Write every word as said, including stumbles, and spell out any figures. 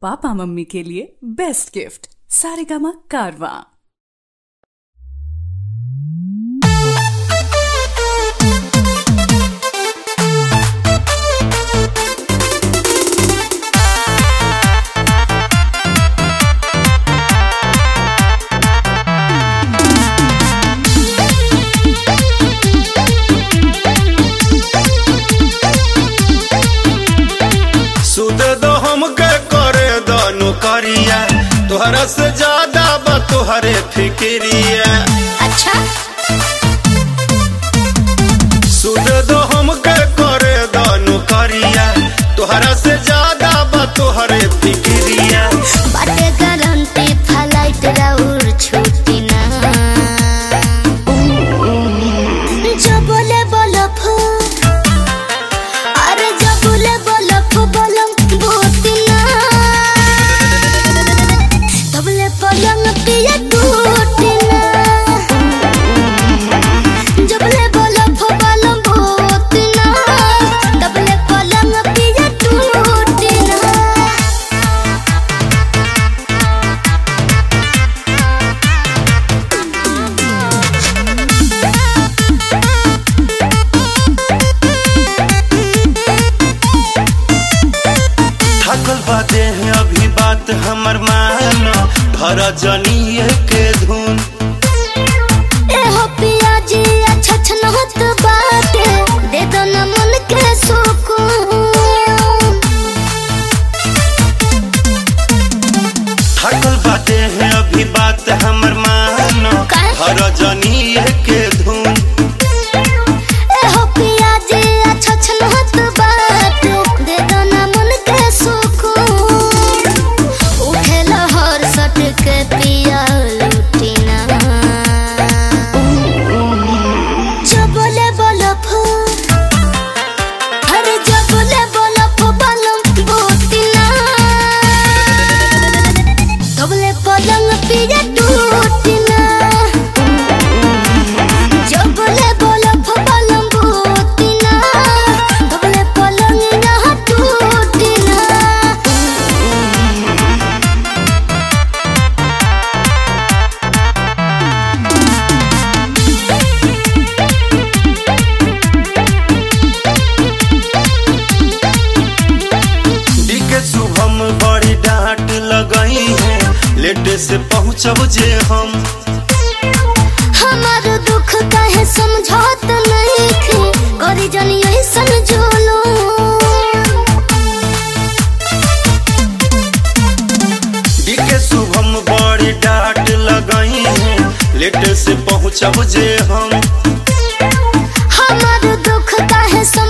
Papa mummy के लिए best gift Saregama कारवा। करिया तोहरा से ज्यादा बा तोहरे फिक्रिया। अच्छा सुध दो हमके करे दानु करिया तोहरा से ज्यादा बा तोहरे फिक्रिया। बाटे गारंटी फ्लाइट राउर छुट्टी ना जो बोले बोलो फू अरे जो बोले बोलो फू बोलम बहुत ना तबले पलंग पिया टूटी ना जबले बोलो फू बोलम बहुत ना तबले पलंग पिया टूटी ना। थकल बादे हैं अभी बात हमर मानो भरा जनिए के धुन। ए हो पिया जी अच्छा छनहत बाटे दे दो न मन के सुकून। थकल बादे हैं अभी बात हमर मानो भरा जनिए के धुन। ए हो पिया जी अच्छा छनहत बाटे दे दो न मन के सुकून। उठे लहर सट के पिया लूटी ना जो बोले बोलो फू अरे जो बोले बोलो फू बलम बोती ना तबले पलंग पिया टूटी ना जो बोले बोलो फू बलम बोती ना तबले पलंग यहाँ टूटी ना। के शुभम बड़ी डांट लगई है लेट से पहुँचब जे हम। हमार दुख काहे समझौत नहीं थी करी जन यही समझोलो। के शुभम बड़ी डांट लगई है लेट से पहुँचब जे हम। हमार दुख काहे